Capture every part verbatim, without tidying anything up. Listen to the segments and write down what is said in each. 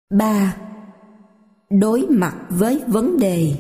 ba. Đối mặt với vấn đề.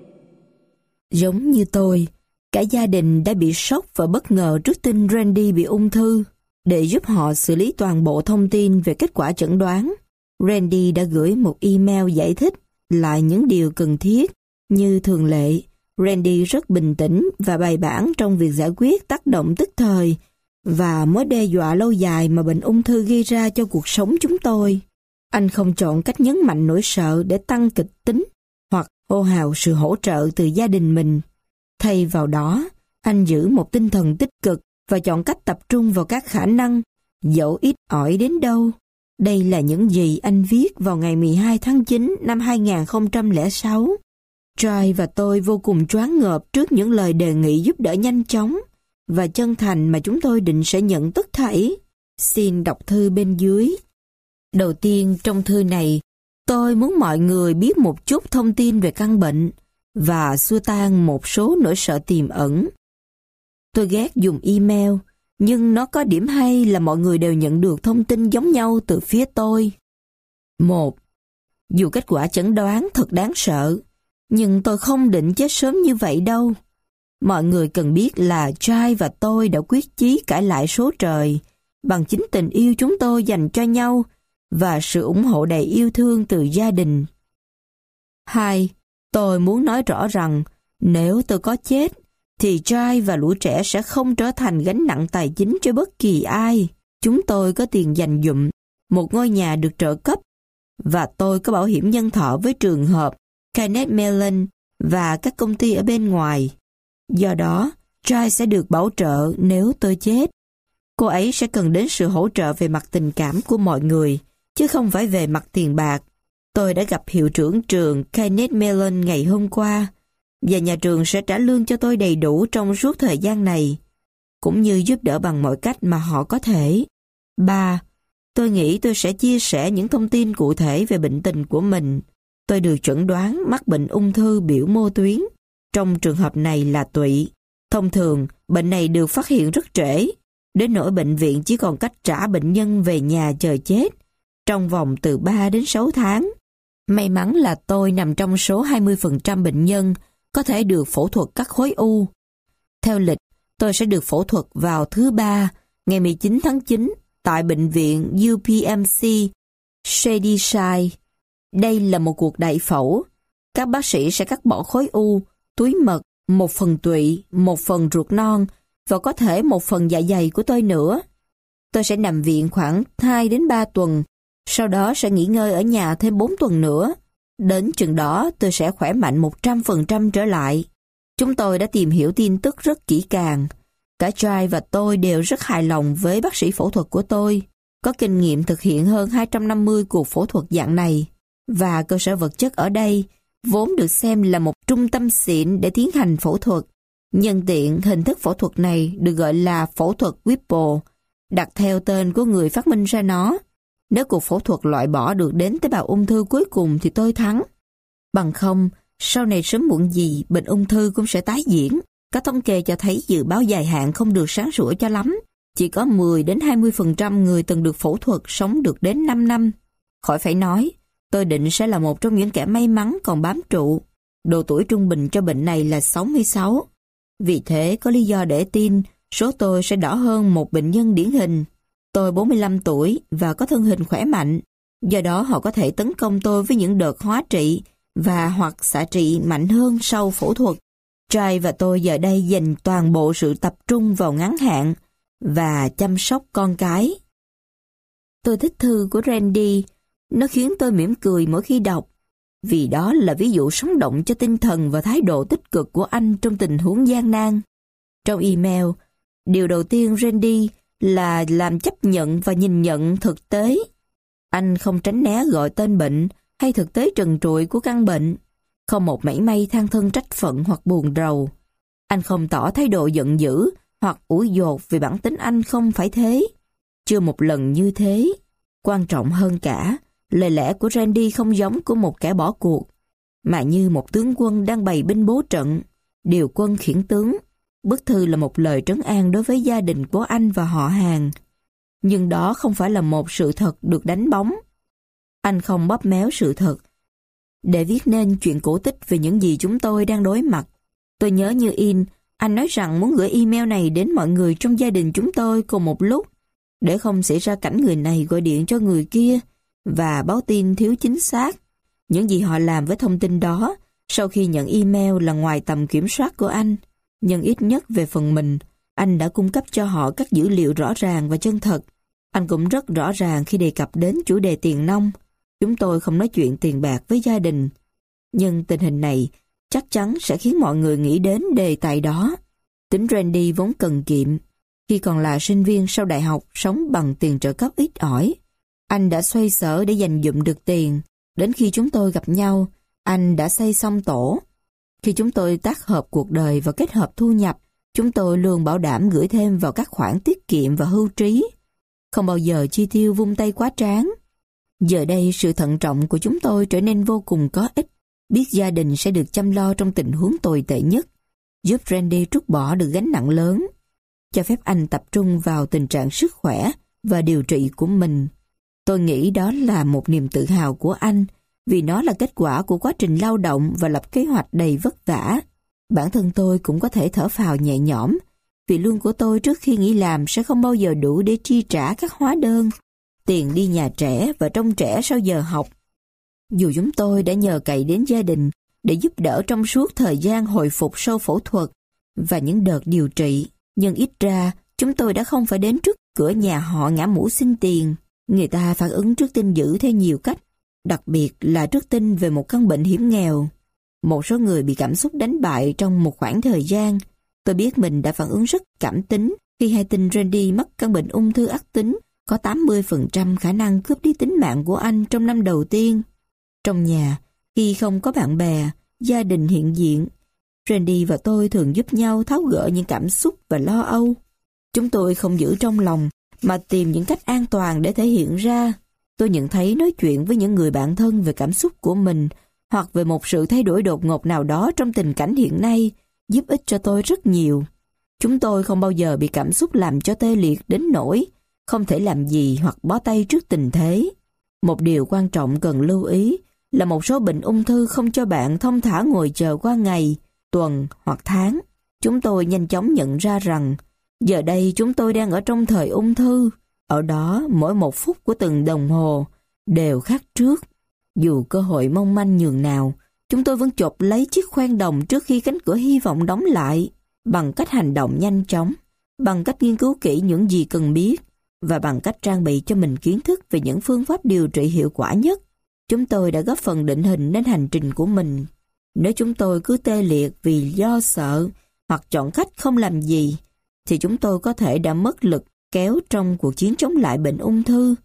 Giống như tôi, cả gia đình đã bị sốc và bất ngờ trước tin Randy bị ung thư. Để giúp họ xử lý toàn bộ thông tin về kết quả chẩn đoán, Randy đã gửi một email giải thích lại những điều cần thiết. Như thường lệ, Randy rất bình tĩnh và bài bản trong việc giải quyết tác động tức thời và mối đe dọa lâu dài mà bệnh ung thư gây ra cho cuộc sống chúng tôi. Anh không chọn cách nhấn mạnh nỗi sợ để tăng kịch tính hoặc hô hào sự hỗ trợ từ gia đình mình. Thay vào đó, anh giữ một tinh thần tích cực và chọn cách tập trung vào các khả năng, dẫu ít ỏi đến đâu. Đây là những gì anh viết vào ngày mười hai tháng chín năm hai nghìn không trăm lẻ sáu. Joy và tôi vô cùng choáng ngợp trước những lời đề nghị giúp đỡ nhanh chóng và chân thành mà chúng tôi định sẽ nhận tất thảy. Xin đọc thư bên dưới. Đầu tiên trong thư này, tôi muốn mọi người biết một chút thông tin về căn bệnh và xua tan một số nỗi sợ tiềm ẩn. Tôi ghét dùng email, nhưng nó có điểm hay là mọi người đều nhận được thông tin giống nhau từ phía tôi. Một. Dù kết quả chẩn đoán thật đáng sợ, nhưng tôi không định chết sớm như vậy đâu. Mọi người cần biết là Jai và tôi đã quyết chí cãi lại số trời bằng chính tình yêu chúng tôi dành cho nhau và sự ủng hộ đầy yêu thương từ gia đình. Hai. Tôi muốn nói rõ rằng nếu tôi có chết, thì Jai và lũ trẻ sẽ không trở thành gánh nặng tài chính cho bất kỳ ai. Chúng tôi có tiền dành dụm, một ngôi nhà được trợ cấp, và tôi có bảo hiểm nhân thọ với trường hợp Kenneth Mellon và các công ty ở bên ngoài. Do đó, Jai sẽ được bảo trợ nếu tôi chết. Cô ấy sẽ cần đến sự hỗ trợ về mặt tình cảm của mọi người, chứ không phải về mặt tiền bạc. Tôi đã gặp hiệu trưởng trường Kenneth Mellon ngày hôm qua, và nhà trường sẽ trả lương cho tôi đầy đủ trong suốt thời gian này, cũng như giúp đỡ bằng mọi cách mà họ có thể. Ba. Tôi nghĩ tôi sẽ chia sẻ những thông tin cụ thể về bệnh tình của mình. Tôi được chẩn đoán mắc bệnh ung thư biểu mô tuyến. Trong trường hợp này là tụy. Thông thường, bệnh này được phát hiện rất trễ, đến nỗi bệnh viện chỉ còn cách trả bệnh nhân về nhà chờ chết trong vòng từ ba đến sáu tháng. May mắn là tôi nằm trong số hai mươi phần trăm bệnh nhân có thể được phẫu thuật cắt khối u. Theo lịch, tôi sẽ được phẫu thuật vào thứ Ba, ngày mười chín tháng chín, tại bệnh viện u pê em xê Shadyside. Đây là một cuộc đại phẫu. Các bác sĩ sẽ cắt bỏ khối u, túi mật, một phần tụy, một phần ruột non và có thể một phần dạ dày của tôi nữa. Tôi sẽ nằm viện khoảng hai đến ba tuần, sau đó sẽ nghỉ ngơi ở nhà thêm bốn tuần nữa. Đến chừng đó tôi sẽ khỏe mạnh một trăm phần trăm trở lại. Chúng tôi đã tìm hiểu tin tức rất kỹ càng. Cả Jai và tôi đều rất hài lòng với bác sĩ phẫu thuật của tôi, có kinh nghiệm thực hiện hơn hai trăm năm mươi cuộc phẫu thuật dạng này. Và cơ sở vật chất ở đây vốn được xem là một trung tâm xịn để tiến hành phẫu thuật. Nhân tiện, hình thức phẫu thuật này được gọi là phẫu thuật Whipple, đặt theo tên của người phát minh ra nó. Nếu cuộc phẫu thuật loại bỏ được đến tế bào ung thư cuối cùng thì tôi thắng. Bằng không, sau này sớm muộn gì bệnh ung thư cũng sẽ tái diễn. Các thống kê cho thấy dự báo dài hạn không được sáng sủa cho lắm. Chỉ có mười đến hai mươi phần trăm người từng được phẫu thuật sống được đến năm năm. Khỏi phải nói, tôi định sẽ là một trong những kẻ may mắn còn bám trụ. Độ tuổi trung bình cho bệnh này là sáu mươi sáu. Vì thế có lý do để tin số tôi sẽ đỏ hơn một bệnh nhân điển hình. Tôi bốn mươi lăm tuổi và có thân hình khỏe mạnh. Do đó họ có thể tấn công tôi với những đợt hóa trị và hoặc xạ trị mạnh hơn sau phẫu thuật. Jai và tôi giờ đây dành toàn bộ sự tập trung vào ngắn hạn và chăm sóc con cái. Tôi thích thư của Randy. Nó khiến tôi mỉm cười mỗi khi đọc, vì đó là ví dụ sống động cho tinh thần và thái độ tích cực của anh trong tình huống gian nan. Trong email, điều đầu tiên Randy là làm chấp nhận và nhìn nhận thực tế. Anh không tránh né gọi tên bệnh hay thực tế trần trụi của căn bệnh, không một mảy may than thân trách phận hoặc buồn rầu. Anh không tỏ thái độ giận dữ hoặc ủi dột vì bản tính anh không phải thế. Chưa một lần như thế. Quan trọng hơn cả, lời lẽ của Randy không giống của một kẻ bỏ cuộc, mà như một tướng quân đang bày binh bố trận, điều quân khiển tướng. Bức thư là một lời trấn an đối với gia đình của anh và họ hàng. Nhưng đó không phải là một sự thật được đánh bóng. Anh không bóp méo sự thật để viết nên chuyện cổ tích về những gì chúng tôi đang đối mặt. Tôi nhớ như in, anh nói rằng muốn gửi email này đến mọi người trong gia đình chúng tôi cùng một lúc, để không xảy ra cảnh người này gọi điện cho người kia và báo tin thiếu chính xác. Những gì họ làm với thông tin đó sau khi nhận email là ngoài tầm kiểm soát của anh, nhưng ít nhất về phần mình, anh đã cung cấp cho họ các dữ liệu rõ ràng và chân thật. Anh cũng rất rõ ràng khi đề cập đến chủ đề tiền nong. Chúng tôi không nói chuyện tiền bạc với gia đình. Nhưng tình hình này chắc chắn sẽ khiến mọi người nghĩ đến đề tài đó. Tính Randy vốn cần kiệm. Khi còn là sinh viên sau đại học sống bằng tiền trợ cấp ít ỏi, anh đã xoay sở để dành dụm được tiền. Đến khi chúng tôi gặp nhau, anh đã xây xong tổ. Khi chúng tôi tác hợp cuộc đời và kết hợp thu nhập, chúng tôi luôn bảo đảm gửi thêm vào các khoản tiết kiệm và hưu trí. Không bao giờ chi tiêu vung tay quá tráng. Giờ đây sự thận trọng của chúng tôi trở nên vô cùng có ích. Biết gia đình sẽ được chăm lo trong tình huống tồi tệ nhất, giúp Randy trút bỏ được gánh nặng lớn, cho phép anh tập trung vào tình trạng sức khỏe và điều trị của mình. Tôi nghĩ đó là một niềm tự hào của anh, vì nó là kết quả của quá trình lao động và lập kế hoạch đầy vất vả. Bản thân tôi cũng có thể thở phào nhẹ nhõm, vì lương của tôi trước khi nghỉ làm sẽ không bao giờ đủ để chi trả các hóa đơn, tiền đi nhà trẻ và trông trẻ sau giờ học. Dù chúng tôi đã nhờ cậy đến gia đình để giúp đỡ trong suốt thời gian hồi phục sau phẫu thuật và những đợt điều trị, nhưng ít ra chúng tôi đã không phải đến trước cửa nhà họ ngã mũ xin tiền. Người ta phản ứng trước tin dữ theo nhiều cách, đặc biệt là trước tin về một căn bệnh hiểm nghèo. Một số người bị cảm xúc đánh bại trong một khoảng thời gian. Tôi biết mình đã phản ứng rất cảm tính khi hay tin Randy mắc căn bệnh ung thư ác tính có tám mươi phần trăm khả năng cướp đi tính mạng của anh trong năm đầu tiên. Trong nhà, khi không có bạn bè, gia đình hiện diện, Randy và tôi thường giúp nhau tháo gỡ những cảm xúc và lo âu. Chúng tôi không giữ trong lòng, mà tìm những cách an toàn để thể hiện ra. Tôi nhận thấy nói chuyện với những người bạn thân về cảm xúc của mình hoặc về một sự thay đổi đột ngột nào đó trong tình cảnh hiện nay giúp ích cho tôi rất nhiều. Chúng tôi không bao giờ bị cảm xúc làm cho tê liệt đến nỗi không thể làm gì hoặc bó tay trước tình thế. Một điều quan trọng cần lưu ý là một số bệnh ung thư không cho bạn thông thả ngồi chờ qua ngày, tuần hoặc tháng. Chúng tôi nhanh chóng nhận ra rằng giờ đây chúng tôi đang ở trong thời ung thư. Ở đó mỗi một phút của từng đồng hồ đều khác trước. Dù cơ hội mong manh nhường nào, chúng tôi vẫn chộp lấy chiếc khoen đồng trước khi cánh cửa hy vọng đóng lại, bằng cách hành động nhanh chóng, bằng cách nghiên cứu kỹ những gì cần biết, và bằng cách trang bị cho mình kiến thức về những phương pháp điều trị hiệu quả nhất. Chúng tôi đã góp phần định hình nên hành trình của mình. Nếu chúng tôi cứ tê liệt vì lo sợ hoặc chọn cách không làm gì, thì chúng tôi có thể đã mất lực kéo trong cuộc chiến chống lại bệnh ung thư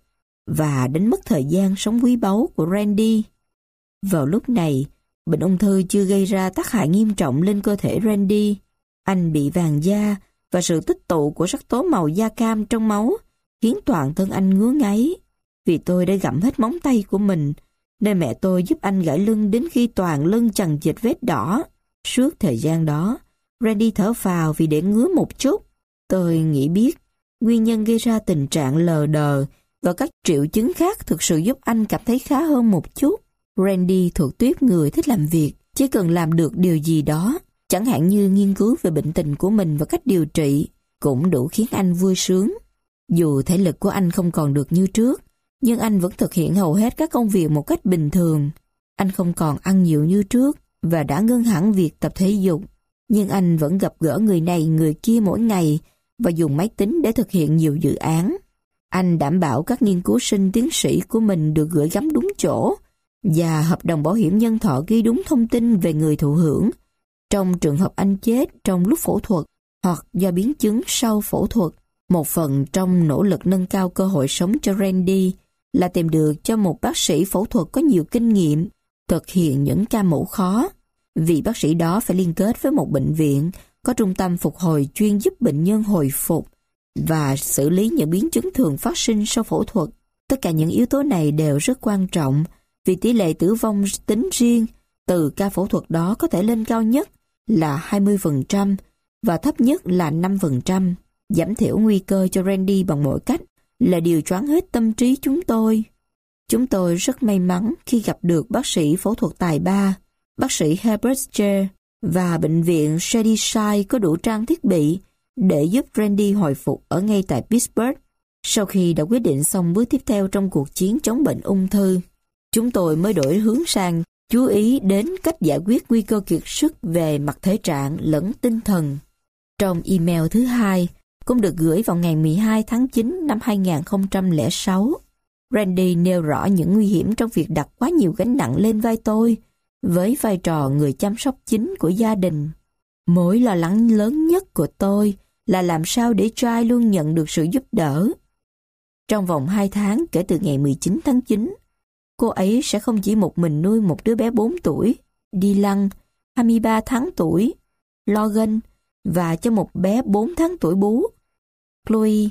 và đánh mất thời gian sống quý báu của Randy. Vào lúc này, bệnh ung thư chưa gây ra tác hại nghiêm trọng lên cơ thể Randy. Anh bị vàng da và sự tích tụ của sắc tố màu da cam trong máu khiến toàn thân anh ngứa ngáy. Vì tôi đã gặm hết móng tay của mình, nên mẹ tôi giúp anh gãi lưng đến khi toàn lưng chằng chịt vết đỏ. Suốt thời gian đó, Randy thở phào vì để ngứa một chút. Tôi nghĩ biết nguyên nhân gây ra tình trạng lờ đờ và các triệu chứng khác thực sự giúp anh cảm thấy khá hơn một chút. Randy thuộc tuýp người thích làm việc, chỉ cần làm được điều gì đó, chẳng hạn như nghiên cứu về bệnh tình của mình và cách điều trị, cũng đủ khiến anh vui sướng. Dù thể lực của anh không còn được như trước, nhưng anh vẫn thực hiện hầu hết các công việc một cách bình thường. Anh không còn ăn nhiều như trước và đã ngưng hẳn việc tập thể dục, nhưng anh vẫn gặp gỡ người này người kia mỗi ngày và dùng máy tính để thực hiện nhiều dự án. Anh đảm bảo các nghiên cứu sinh tiến sĩ của mình được gửi gắm đúng chỗ và hợp đồng bảo hiểm nhân thọ ghi đúng thông tin về người thụ hưởng trong trường hợp anh chết trong lúc phẫu thuật hoặc do biến chứng sau phẫu thuật. Một phần trong nỗ lực nâng cao cơ hội sống cho Randy là tìm được cho một bác sĩ phẫu thuật có nhiều kinh nghiệm thực hiện những ca mổ khó. Vị bác sĩ đó phải liên kết với một bệnh viện có trung tâm phục hồi chuyên giúp bệnh nhân hồi phục và xử lý những biến chứng thường phát sinh sau phẫu thuật. Tất cả những yếu tố này đều rất quan trọng vì tỷ lệ tử vong tính riêng từ ca phẫu thuật đó có thể lên cao nhất là hai mươi phần trăm và thấp nhất là năm phần trăm. Giảm thiểu nguy cơ cho Randy bằng mọi cách là điều choáng hết tâm trí chúng tôi. Chúng tôi rất may mắn khi gặp được bác sĩ phẫu thuật tài ba, bác sĩ Herbert J. và bệnh viện Shadyside có đủ trang thiết bị để giúp Randy hồi phục ở ngay tại Pittsburgh. Sau khi đã quyết định xong bước tiếp theo trong cuộc chiến chống bệnh ung thư, chúng tôi mới đổi hướng sang chú ý đến cách giải quyết nguy cơ kiệt sức về mặt thể trạng lẫn tinh thần. Trong email thứ hai, cũng được gửi vào ngày mười hai tháng chín năm hai nghìn không trăm lẻ sáu, Randy nêu rõ những nguy hiểm trong việc đặt quá nhiều gánh nặng lên vai tôi, với vai trò người chăm sóc chính của gia đình. Mối lo lắng lớn nhất của tôi là làm sao để Trai luôn nhận được sự giúp đỡ. Trong vòng hai tháng kể từ ngày mười chín tháng chín, cô ấy sẽ không chỉ một mình nuôi một đứa bé bốn tuổi, Dylan, hai mươi ba tháng tuổi, Logan, và cho một bé bốn tháng tuổi bú, Chloe,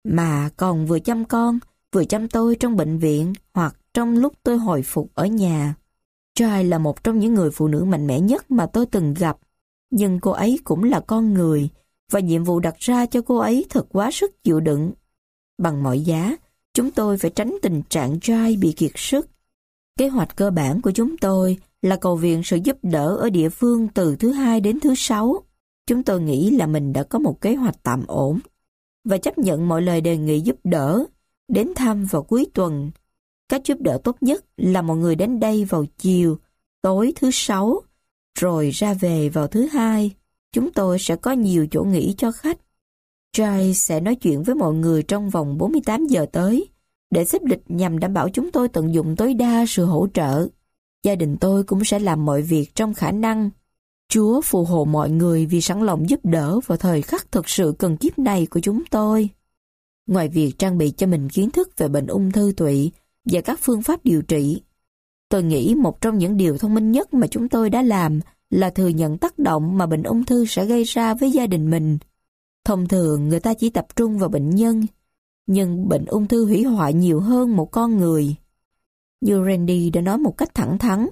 mà còn vừa chăm con, vừa chăm tôi trong bệnh viện hoặc trong lúc tôi hồi phục ở nhà. Trai là một trong những người phụ nữ mạnh mẽ nhất mà tôi từng gặp, nhưng cô ấy cũng là con người, và nhiệm vụ đặt ra cho cô ấy thật quá sức chịu đựng. Bằng mọi giá, chúng tôi phải tránh tình trạng Trai bị kiệt sức. Kế hoạch cơ bản của chúng tôi là cầu viện sự giúp đỡ ở địa phương từ thứ hai đến thứ sáu. Chúng tôi nghĩ là mình đã có một kế hoạch tạm ổn và chấp nhận mọi lời đề nghị giúp đỡ, đến thăm vào cuối tuần. Cách giúp đỡ tốt nhất là mọi người đến đây vào chiều, tối thứ sáu, rồi ra về vào thứ hai. Chúng tôi sẽ có nhiều chỗ nghỉ cho khách. Jai sẽ nói chuyện với mọi người trong vòng bốn mươi tám giờ tới, để xếp lịch nhằm đảm bảo chúng tôi tận dụng tối đa sự hỗ trợ. Gia đình tôi cũng sẽ làm mọi việc trong khả năng. Chúa phù hộ mọi người vì sẵn lòng giúp đỡ vào thời khắc thực sự cần kiếp này của chúng tôi. Ngoài việc trang bị cho mình kiến thức về bệnh ung thư tụy và các phương pháp điều trị, tôi nghĩ một trong những điều thông minh nhất mà chúng tôi đã làm là thừa nhận tác động mà bệnh ung thư sẽ gây ra với gia đình mình. Thông thường người ta chỉ tập trung vào bệnh nhân, nhưng bệnh ung thư hủy hoại nhiều hơn một con người. Như Randy đã nói một cách thẳng thắn,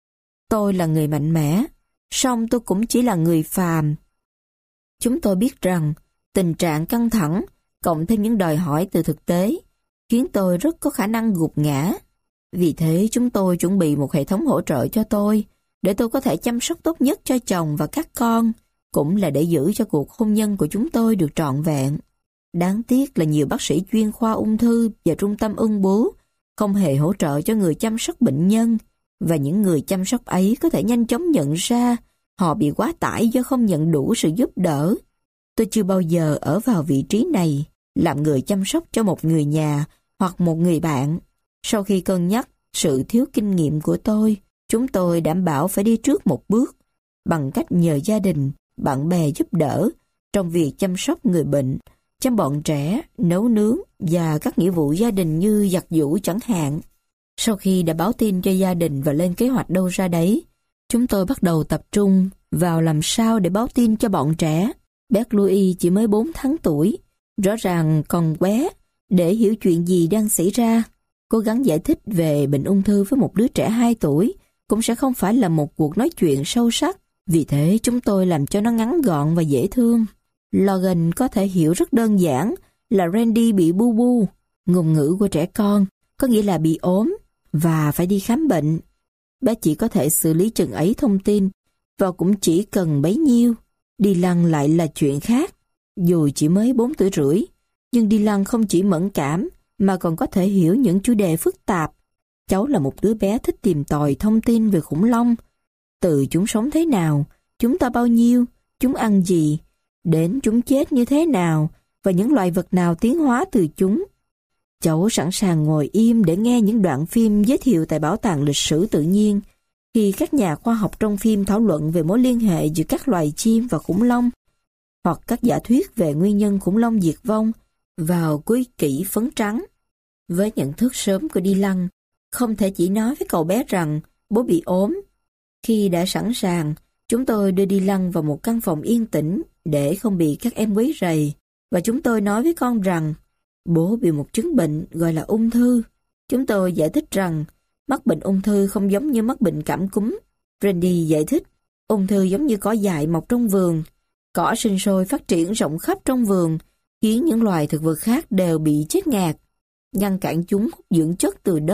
tôi là người mạnh mẽ, song tôi cũng chỉ là người phàm. Chúng tôi biết rằng tình trạng căng thẳng cộng thêm những đòi hỏi từ thực tế khiến tôi rất có khả năng gục ngã. Vì thế chúng tôi chuẩn bị một hệ thống hỗ trợ cho tôi để tôi có thể chăm sóc tốt nhất cho chồng và các con, cũng là để giữ cho cuộc hôn nhân của chúng tôi được trọn vẹn. Đáng tiếc là nhiều bác sĩ chuyên khoa ung thư và trung tâm ung bướu không hề hỗ trợ cho người chăm sóc bệnh nhân, và những người chăm sóc ấy có thể nhanh chóng nhận ra họ bị quá tải do không nhận đủ sự giúp đỡ. Tôi chưa bao giờ ở vào vị trí này, làm người chăm sóc cho một người nhà hoặc một người bạn. Sau khi cân nhắc sự thiếu kinh nghiệm của tôi, chúng tôi đảm bảo phải đi trước một bước, bằng cách nhờ gia đình, bạn bè giúp đỡ trong việc chăm sóc người bệnh, chăm bọn trẻ, nấu nướng và các nghĩa vụ gia đình như giặt giũ chẳng hạn. Sau khi đã báo tin cho gia đình và lên kế hoạch đâu ra đấy, chúng tôi bắt đầu tập trung vào làm sao để báo tin cho bọn trẻ. Bé Louis chỉ mới bốn tháng tuổi, rõ ràng còn bé để hiểu chuyện gì đang xảy ra. Cố gắng giải thích về bệnh ung thư với một đứa trẻ hai tuổi cũng sẽ không phải là một cuộc nói chuyện sâu sắc. Vì thế chúng tôi làm cho nó ngắn gọn và dễ thương. Logan có thể hiểu rất đơn giản là Randy bị bu bu, ngôn ngữ của trẻ con, có nghĩa là bị ốm và phải đi khám bệnh. Bé chỉ có thể xử lý chừng ấy thông tin và cũng chỉ cần bấy nhiêu. Dylan lại là chuyện khác. Dù chỉ mới bốn tuổi rưỡi, nhưng Dylan không chỉ mẫn cảm mà còn có thể hiểu những chủ đề phức tạp. Cháu là một đứa bé thích tìm tòi thông tin về khủng long, từ chúng sống thế nào, chúng to bao nhiêu, chúng ăn gì, đến chúng chết như thế nào và những loài vật nào tiến hóa từ chúng. Cháu sẵn sàng ngồi im để nghe những đoạn phim giới thiệu tại Bảo tàng Lịch sử Tự nhiên, khi các nhà khoa học trong phim thảo luận về mối liên hệ giữa các loài chim và khủng long, hoặc các giả thuyết về nguyên nhân khủng long diệt vong vào cuối kỷ phấn trắng. Với nhận thức sớm của Dylan, không thể chỉ nói với cậu bé rằng bố bị ốm. Khi đã sẵn sàng, chúng tôi đưa Dylan vào một căn phòng yên tĩnh để không bị các em quấy rầy, và chúng tôi nói với con rằng bố bị một chứng bệnh gọi là ung thư. Chúng tôi giải thích rằng mắc bệnh ung thư không giống như mắc bệnh cảm cúm. Randy giải thích, ung thư giống như cỏ dại mọc trong vườn. Cỏ sinh sôi phát triển rộng khắp trong vườn, khiến những loài thực vật khác đều bị chết ngạt, ngăn cản chúng hút dưỡng chất từ đất.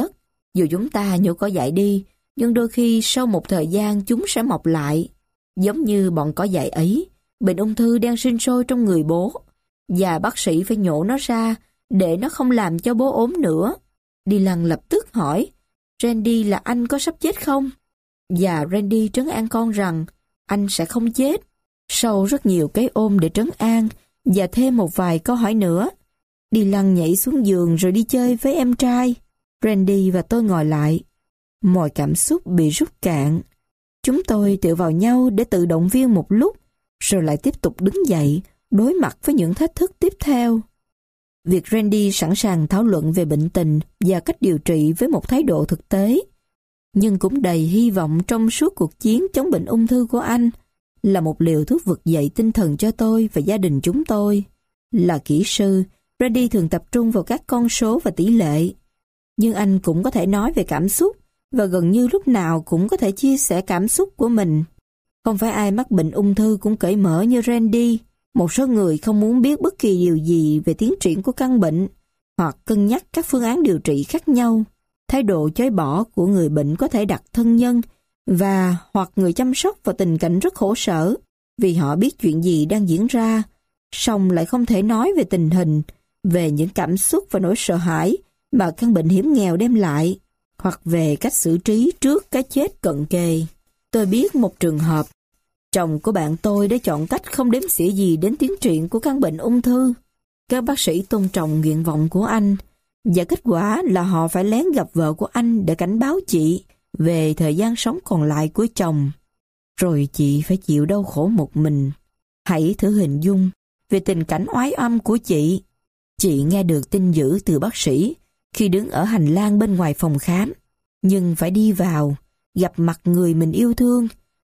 Dù chúng ta nhổ cỏ dại đi, nhưng đôi khi sau một thời gian chúng sẽ mọc lại. Giống như bọn cỏ dại ấy, bệnh ung thư đang sinh sôi trong người bố, và bác sĩ phải nhổ nó ra để nó không làm cho bố ốm nữa. Dylan lập tức hỏi, Randy là anh có sắp chết không? Và Randy trấn an con rằng anh sẽ không chết. Sau rất nhiều cái ôm để trấn an và thêm một vài câu hỏi nữa, Dylan nhảy xuống giường rồi đi chơi với em trai. Randy và tôi ngồi lại. Mọi cảm xúc bị rút cạn. Chúng tôi tựa vào nhau để tự động viên một lúc, rồi lại tiếp tục đứng dậy, đối mặt với những thách thức tiếp theo. Việc Randy sẵn sàng thảo luận về bệnh tình và cách điều trị với một thái độ thực tế, nhưng cũng đầy hy vọng trong suốt cuộc chiến chống bệnh ung thư của anh, là một liều thuốc vực dậy tinh thần cho tôi và gia đình chúng tôi. Là kỹ sư, Randy thường tập trung vào các con số và tỷ lệ, nhưng anh cũng có thể nói về cảm xúc và gần như lúc nào cũng có thể chia sẻ cảm xúc của mình. Không phải ai mắc bệnh ung thư cũng cởi mở như Randy. Một số người không muốn biết bất kỳ điều gì về tiến triển của căn bệnh hoặc cân nhắc các phương án điều trị khác nhau. Thái độ chối bỏ của người bệnh có thể đặt thân nhân và hoặc người chăm sóc vào tình cảnh rất khổ sở vì họ biết chuyện gì đang diễn ra, song lại không thể nói về tình hình, về những cảm xúc và nỗi sợ hãi mà căn bệnh hiểm nghèo đem lại, hoặc về cách xử trí trước cái chết cận kề. Tôi biết một trường hợp, chồng của bạn tôi đã chọn cách không đếm xỉa gì đến tiến triển của căn bệnh ung thư. Các bác sĩ tôn trọng nguyện vọng của anh, và kết quả là họ phải lén gặp vợ của anh để cảnh báo chị về thời gian sống còn lại của chồng. Rồi chị phải chịu đau khổ một mình. Hãy thử hình dung về tình cảnh oái oăm của chị. Chị nghe được tin dữ từ bác sĩ khi đứng ở hành lang bên ngoài phòng khám, nhưng phải đi vào, gặp mặt người mình yêu thương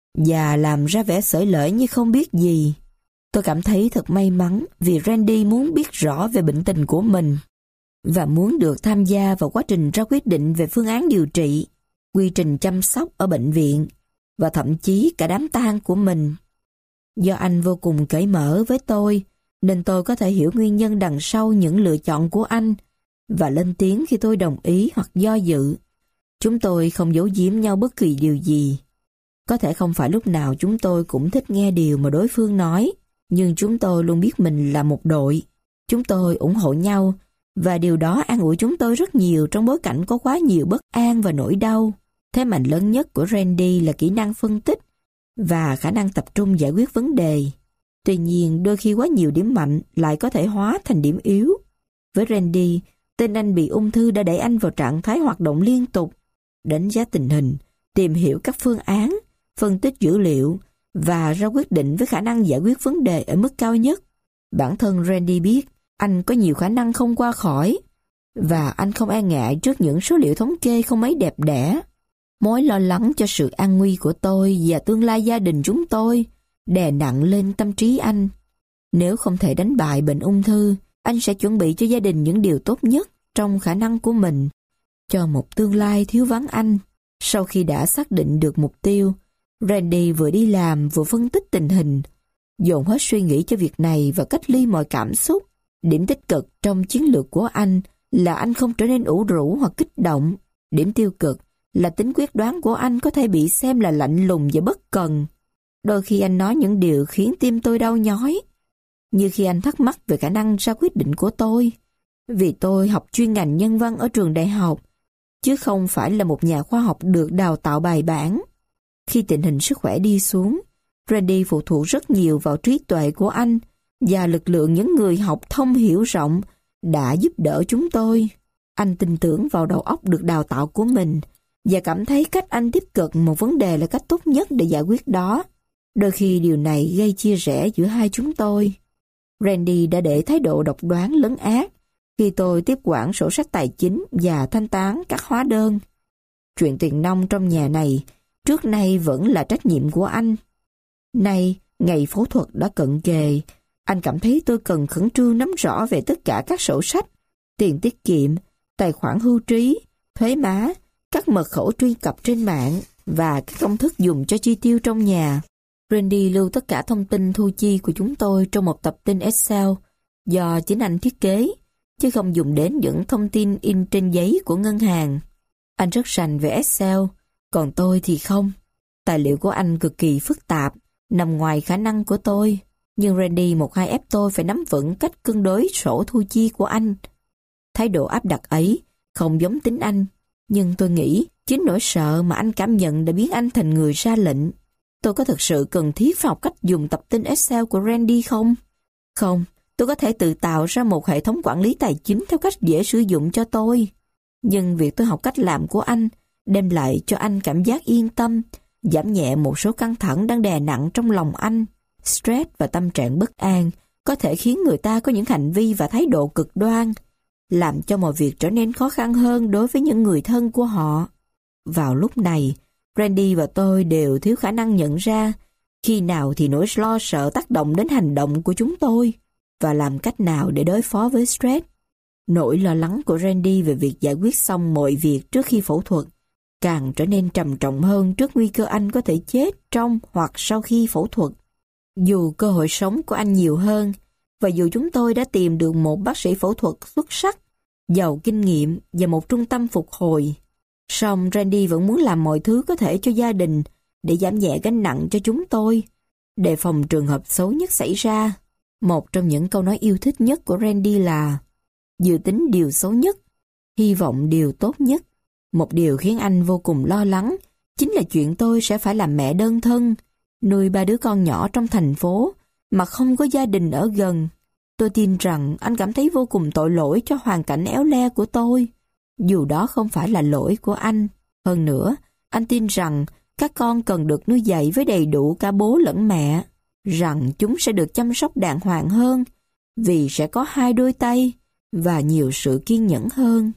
và làm ra vẻ xởi lởi như không biết gì. Tôi cảm thấy thật may mắn vì Randy muốn biết rõ về bệnh tình của mình và muốn được tham gia vào quá trình ra quyết định về phương án điều trị, quy trình chăm sóc ở bệnh viện và thậm chí cả đám tang của mình. Do anh vô cùng cởi mở với tôi, nên tôi có thể hiểu nguyên nhân đằng sau những lựa chọn của anh và lên tiếng khi tôi đồng ý hoặc do dự. Chúng tôi không giấu giếm nhau bất kỳ điều gì. Có thể không phải lúc nào chúng tôi cũng thích nghe điều mà đối phương nói, nhưng chúng tôi luôn biết mình là một đội. Chúng tôi ủng hộ nhau, và điều đó an ủi chúng tôi rất nhiều trong bối cảnh có quá nhiều bất an và nỗi đau. Thế mạnh lớn nhất của Randy là kỹ năng phân tích và khả năng tập trung giải quyết vấn đề. Tuy nhiên, đôi khi quá nhiều điểm mạnh lại có thể hóa thành điểm yếu. Với Randy, tên anh bị ung thư đã đẩy anh vào trạng thái hoạt động liên tục, đánh giá tình hình, tìm hiểu các phương án, phân tích dữ liệu và ra quyết định với khả năng giải quyết vấn đề ở mức cao nhất. Bản thân Randy biết anh có nhiều khả năng không qua khỏi, và anh không e ngại trước những số liệu thống kê không mấy đẹp đẽ. Mối lo lắng cho sự an nguy của tôi và tương lai gia đình chúng tôi đè nặng lên tâm trí anh. Nếu không thể đánh bại bệnh ung thư, anh sẽ chuẩn bị cho gia đình những điều tốt nhất trong khả năng của mình cho một tương lai thiếu vắng anh. Sau khi đã xác định được mục tiêu, Randy vừa đi làm vừa phân tích tình hình, dồn hết suy nghĩ cho việc này và cách ly mọi cảm xúc. Điểm tích cực trong chiến lược của anh là anh không trở nên ủ rũ hoặc kích động. Điểm tiêu cực là tính quyết đoán của anh có thể bị xem là lạnh lùng và bất cần. Đôi khi anh nói những điều khiến tim tôi đau nhói, như khi anh thắc mắc về khả năng ra quyết định của tôi. Vì tôi học chuyên ngành nhân văn ở trường đại học, chứ không phải là một nhà khoa học được đào tạo bài bản. Khi tình hình sức khỏe đi xuống, Randy phụ thuộc rất nhiều vào trí tuệ của anh và lực lượng những người học thông hiểu rộng đã giúp đỡ chúng tôi. Anh tin tưởng vào đầu óc được đào tạo của mình và cảm thấy cách anh tiếp cận một vấn đề là cách tốt nhất để giải quyết đó. Đôi khi điều này gây chia rẽ giữa hai chúng tôi. Randy đã để thái độ độc đoán lấn át khi tôi tiếp quản sổ sách tài chính và thanh toán các hóa đơn. Chuyện tiền nong trong nhà này trước nay vẫn là trách nhiệm của anh. Nay, ngày phẫu thuật đã cận kề, anh cảm thấy tôi cần khẩn trương nắm rõ về tất cả các sổ sách, tiền tiết kiệm, tài khoản hưu trí, thuế má, các mật khẩu truy cập trên mạng và các công thức dùng cho chi tiêu trong nhà. Randy lưu tất cả thông tin thu chi của chúng tôi trong một tập tin Excel do chính anh thiết kế, chứ không dùng đến những thông tin in trên giấy của ngân hàng. Anh rất rành về Excel, còn tôi thì không. Tài liệu của anh cực kỳ phức tạp, nằm ngoài khả năng của tôi. Nhưng Randy một hai ép tôi phải nắm vững cách cân đối sổ thu chi của anh. Thái độ áp đặt ấy không giống tính anh, nhưng tôi nghĩ chính nỗi sợ mà anh cảm nhận đã biến anh thành người ra lệnh. Tôi có thực sự cần thiết phải học cách dùng tập tin Excel của Randy không? Không, tôi có thể tự tạo ra một hệ thống quản lý tài chính theo cách dễ sử dụng cho tôi. Nhưng việc tôi học cách làm của anh đem lại cho anh cảm giác yên tâm, giảm nhẹ một số căng thẳng đang đè nặng trong lòng anh. Stress và tâm trạng bất an có thể khiến người ta có những hành vi và thái độ cực đoan, làm cho mọi việc trở nên khó khăn hơn đối với những người thân của họ. Vào lúc này, Randy và tôi đều thiếu khả năng nhận ra khi nào thì nỗi lo sợ tác động đến hành động của chúng tôi và làm cách nào để đối phó với stress. Nỗi lo lắng của Randy về việc giải quyết xong mọi việc trước khi phẫu thuật càng trở nên trầm trọng hơn trước nguy cơ anh có thể chết trong hoặc sau khi phẫu thuật. Dù cơ hội sống của anh nhiều hơn, và dù chúng tôi đã tìm được một bác sĩ phẫu thuật xuất sắc, giàu kinh nghiệm và một trung tâm phục hồi, song Randy vẫn muốn làm mọi thứ có thể cho gia đình để giảm nhẹ gánh nặng cho chúng tôi, đề phòng trường hợp xấu nhất xảy ra. Một trong những câu nói yêu thích nhất của Randy là: dự tính điều xấu nhất, hy vọng điều tốt nhất. Một điều khiến anh vô cùng lo lắng chính là chuyện tôi sẽ phải làm mẹ đơn thân, nuôi ba đứa con nhỏ trong thành phố mà không có gia đình ở gần. Tôi tin rằng anh cảm thấy vô cùng tội lỗi cho hoàn cảnh éo le của tôi, dù đó không phải là lỗi của anh. Hơn nữa, anh tin rằng các con cần được nuôi dạy với đầy đủ cả bố lẫn mẹ, rằng chúng sẽ được chăm sóc đàng hoàng hơn vì sẽ có hai đôi tay và nhiều sự kiên nhẫn hơn.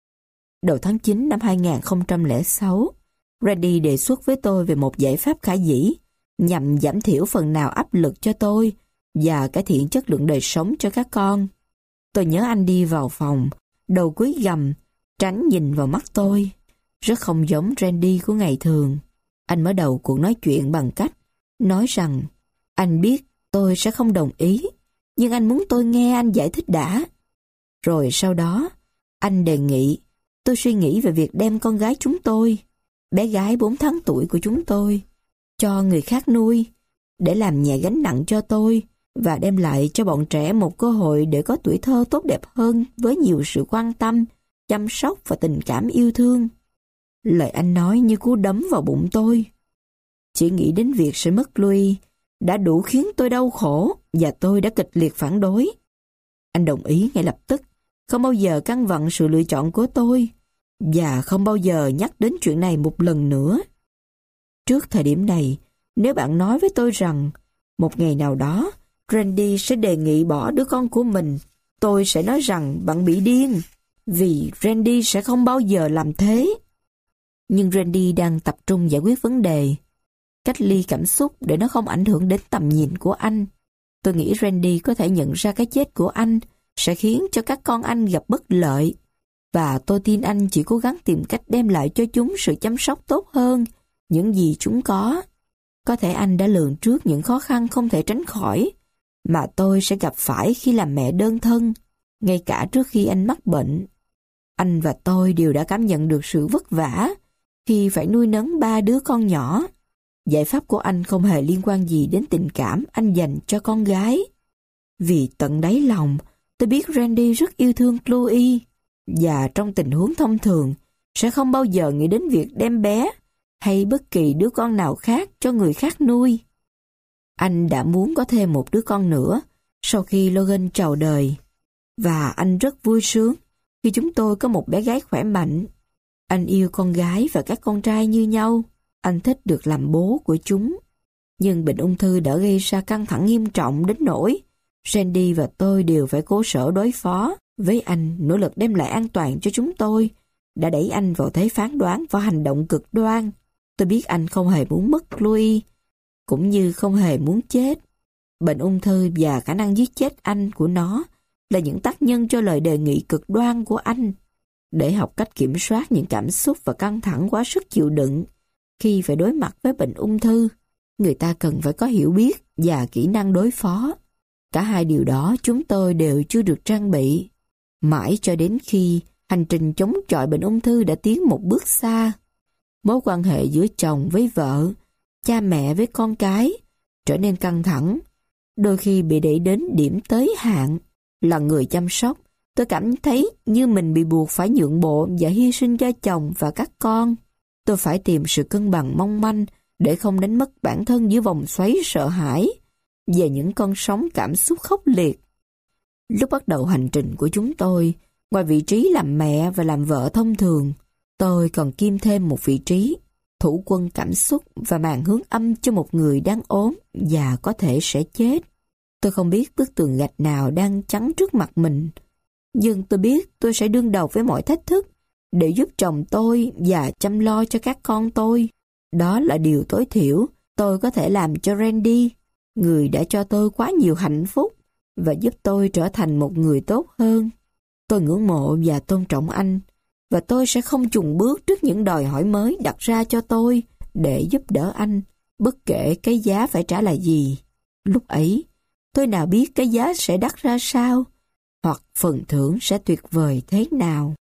Đầu tháng chín năm hai nghìn không trăm lẻ sáu, Randy đề xuất với tôi về một giải pháp khả dĩ nhằm giảm thiểu phần nào áp lực cho tôi và cải thiện chất lượng đời sống cho các con. Tôi nhớ anh đi vào phòng, đầu cúi gằm, tránh nhìn vào mắt tôi. Rất không giống Randy của ngày thường. Anh mở đầu cuộc nói chuyện bằng cách nói rằng anh biết tôi sẽ không đồng ý, nhưng anh muốn tôi nghe anh giải thích đã. Rồi sau đó, anh đề nghị tôi suy nghĩ về việc đem con gái chúng tôi, bé gái bốn tháng tuổi của chúng tôi, cho người khác nuôi, để làm nhẹ gánh nặng cho tôi và đem lại cho bọn trẻ một cơ hội để có tuổi thơ tốt đẹp hơn với nhiều sự quan tâm, chăm sóc và tình cảm yêu thương. Lời anh nói như cú đấm vào bụng tôi. Chỉ nghĩ đến việc sẽ mất Louis đã đủ khiến tôi đau khổ và tôi đã kịch liệt phản đối. Anh đồng ý ngay lập tức, không bao giờ căn vặn sự lựa chọn của tôi và không bao giờ nhắc đến chuyện này một lần nữa. Trước thời điểm này, nếu bạn nói với tôi rằng một ngày nào đó Randy sẽ đề nghị bỏ đứa con của mình, tôi sẽ nói rằng bạn bị điên, vì Randy sẽ không bao giờ làm thế. Nhưng Randy đang tập trung giải quyết vấn đề, cách ly cảm xúc để nó không ảnh hưởng đến tầm nhìn của anh. Tôi nghĩ Randy có thể nhận ra cái chết của anh sẽ khiến cho các con anh gặp bất lợi, và tôi tin anh chỉ cố gắng tìm cách đem lại cho chúng sự chăm sóc tốt hơn những gì chúng có. Có thể anh đã lường trước những khó khăn không thể tránh khỏi mà tôi sẽ gặp phải khi làm mẹ đơn thân, ngay cả trước khi anh mắc bệnh. Anh và tôi đều đã cảm nhận được sự vất vả khi phải nuôi nấng ba đứa con nhỏ. Giải pháp của anh không hề liên quan gì đến tình cảm anh dành cho con gái. Vì tận đáy lòng, tôi biết Randy rất yêu thương Chloe, và trong tình huống thông thường sẽ không bao giờ nghĩ đến việc đem bé hay bất kỳ đứa con nào khác cho người khác nuôi. Anh đã muốn có thêm một đứa con nữa sau khi Logan chào đời, và anh rất vui sướng khi chúng tôi có một bé gái khỏe mạnh. Anh yêu con gái và các con trai như nhau. Anh thích được làm bố của chúng. Nhưng bệnh ung thư đã gây ra căng thẳng nghiêm trọng đến nỗi Randy và tôi đều phải cố sở đối phó với anh. Nỗ lực đem lại an toàn cho chúng tôi đã đẩy anh vào thế phán đoán và hành động cực đoan. Tôi biết anh không hề muốn mất Chloe, cũng như không hề muốn chết. Bệnh ung thư và khả năng giết chết anh của nó là những tác nhân cho lời đề nghị cực đoan của anh. Để học cách kiểm soát những cảm xúc và căng thẳng quá sức chịu đựng khi phải đối mặt với bệnh ung thư, người ta cần phải có hiểu biết và kỹ năng đối phó. Cả hai điều đó chúng tôi đều chưa được trang bị. Mãi cho đến khi Hành trình chống chọi bệnh ung thư đã tiến một bước xa. Mối quan hệ giữa chồng với vợ, cha mẹ với con cái trở nên căng thẳng, đôi khi bị đẩy đến điểm tới hạn. Là người chăm sóc, tôi cảm thấy như mình bị buộc phải nhượng bộ và hy sinh cho chồng và các con. Tôi phải tìm sự cân bằng mong manh để không đánh mất bản thân giữa vòng xoáy sợ hãi về những con sóng cảm xúc khốc liệt. Lúc bắt đầu hành trình của chúng tôi, ngoài vị trí làm mẹ và làm vợ thông thường, tôi còn kiêm thêm một vị trí thủ quân cảm xúc và màn hướng âm cho một người đang ốm và có thể sẽ chết. Tôi không biết bức tường gạch nào đang chắn trước mặt mình, nhưng tôi biết tôi sẽ đương đầu với mọi thách thức để giúp chồng tôi và chăm lo cho các con tôi. Đó là điều tối thiểu tôi có thể làm cho Randy, người đã cho tôi quá nhiều hạnh phúc và giúp tôi trở thành một người tốt hơn. Tôi ngưỡng mộ và tôn trọng anh, và tôi sẽ không chùn bước trước những đòi hỏi mới đặt ra cho tôi để giúp đỡ anh, bất kể cái giá phải trả là gì. Lúc ấy, tôi nào biết cái giá sẽ đắt ra sao, hoặc phần thưởng sẽ tuyệt vời thế nào.